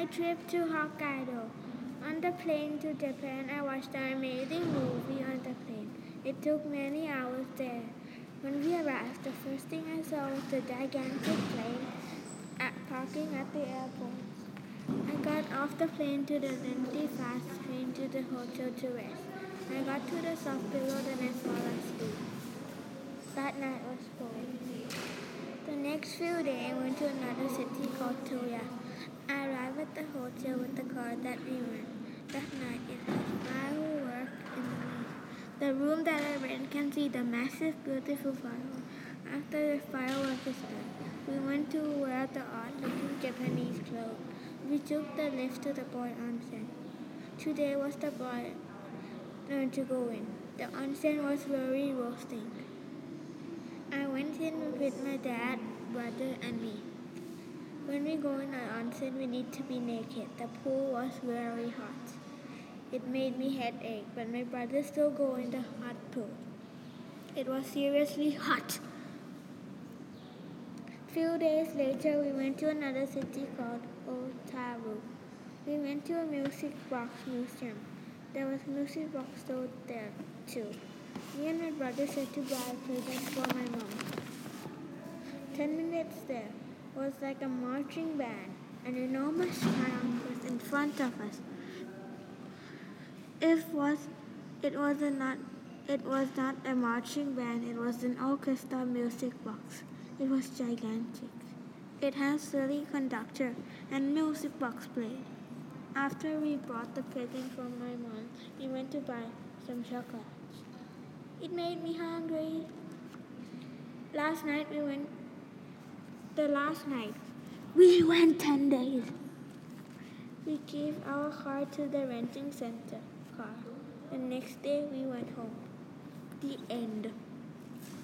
trip to Hokkaido. On the plane to Japan, I watched an amazing movie on the plane. It took many hours there. When we arrived, the first thing I saw was the gigantic plane parking at the airport. I got off the plane to the lengthy fast train to the hotel to rest. I got to the soft pillow, then I fell asleep. That night was boring. The next few days, I went to another city called Toya. I arrived at the hotel with the car that we rent. That night, it was fireworks in the room. The room that I rent can see the massive, beautiful fireworks. After the fireworks is done, we went to wear the odd-looking Japanese clothes. We took the lift to the boy onsen. Today was the boy turn to go in. The onsen was very roasting. I went in with my dad, brother, and me. When we go in an onsen, we need to be naked. The pool was very hot. It made me headache, but my brother still go in the hot pool. It was seriously hot. Few days later, we went to another city called Otaru. We went to a music box museum. There was music box sold there too. Me and my brother said to buy a present for my mom. 10 minutes there was like a marching band. An enormous crowd was in front of us. It was not a marching band, it was an orchestra music box. It was gigantic. It had silly conductor and music box played. After we bought the present from my mom, we went to buy some chocolates. It made me hungry. The last night, we went 10 days. We gave our car to the renting center car. The next day we went home. The end.